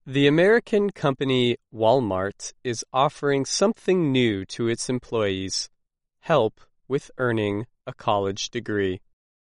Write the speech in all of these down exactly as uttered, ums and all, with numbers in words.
The American company Walmart is offering something new to its employees: help with earning a college degree.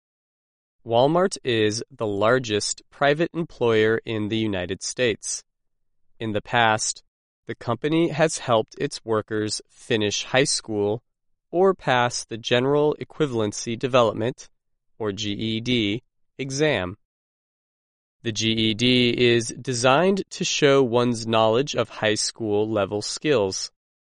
Walmart is the largest private employer in the United States. In the past, the company has helped its workers finish high school or pass the General Equivalency Development, or G E D, exam. The G E D is designed to show one's knowledge of high school level skills.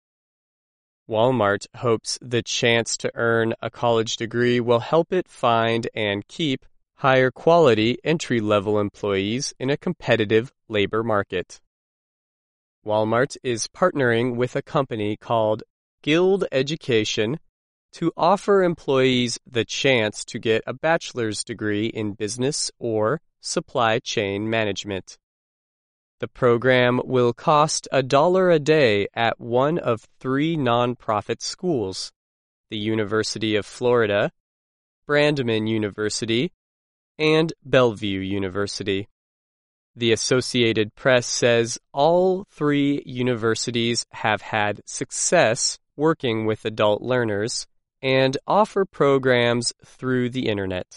Walmart hopes the chance to earn a college degree will help it find and keep higher quality entry-level employees in a competitive labor market. Walmart is partnering with a company called Guild Education to offer employees the chance to get a bachelor's degree in business or supply chain management. The program will cost a dollar a day at one of three nonprofit schools: the University of Florida, Brandman University, and Bellevue University. The Associated Press says all three universities have had success working with adult learners and offer programs through the Internet.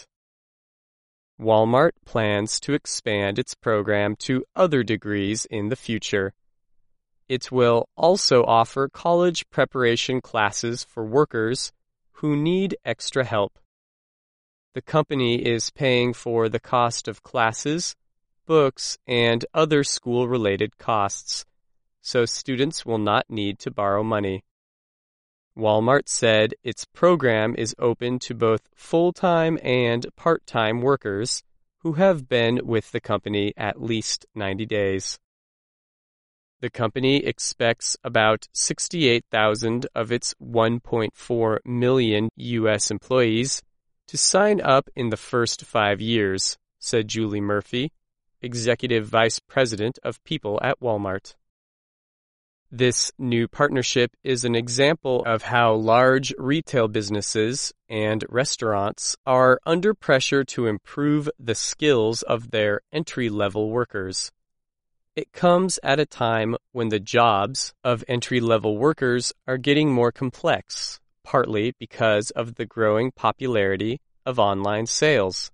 Walmart plans to expand its program to other degrees in the future. It will also offer college preparation classes for workers who need extra help. The company is paying for the cost of classes, books, and other school-related costs, so students will not need to borrow money. Walmart said its program is open to both full-time and part-time workers who have been with the company at least ninety days. The company expects about sixty-eight thousand of its one point four million U S employees to sign up in the first five years, said Julie Murphy, Executive Vice President of People at Walmart. This new partnership is an example of how large retail businesses and restaurants are under pressure to improve the skills of their entry-level workers. It comes at a time when the jobs of entry-level workers are getting more complex, partly because of the growing popularity of online sales.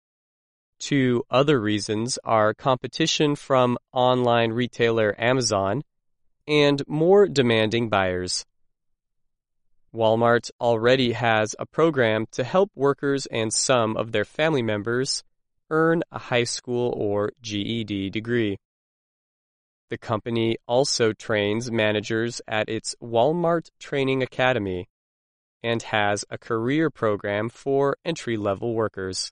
Two other reasons are competition from online retailer Amazon and more demanding buyers. Walmart already has a program to help workers and some of their family members earn a high school or G E D degree. The company also trains managers at its Walmart Training Academy and has a career program for entry-level workers.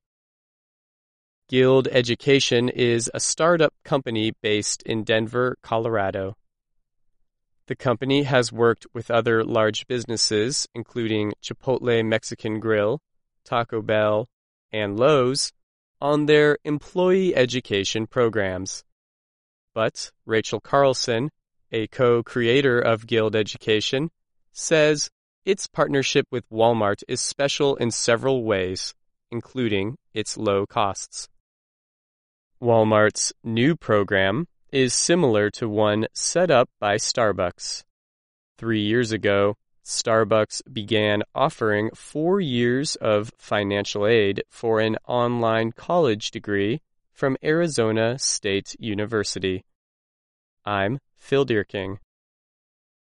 Guild Education is a startup company based in Denver, Colorado. The company has worked with other large businesses, including Chipotle Mexican Grill, Taco Bell, and Lowe's, on their employee education programs. But Rachel Carlson, a co-creator of Guild Education, says its partnership with Walmart is special in several ways, including its low costs. Walmart's new program is similar to one set up by Starbucks. Three years ago, Starbucks began offering four years of financial aid for an online college degree from Arizona State University. I'm Phil Dierking.